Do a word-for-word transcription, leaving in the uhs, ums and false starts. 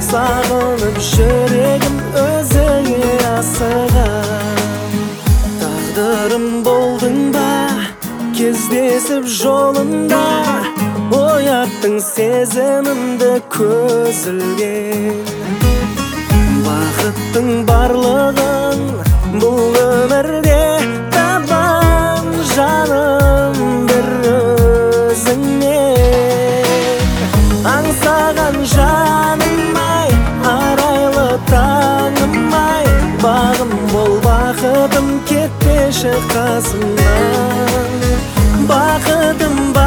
Sağınıp жүрегім өзіңе асығам. Тағдырым болдың ба, кездесіп жолында, ояттың сезімімді көз ілген. Бақыттың барлығын бұл өмірде табам, жаным бір өзіңнен. Аңсаған жаным-ай, арайлы таңым-ай, бағым бол бақытым, кетпеші қасымнан. Бақытым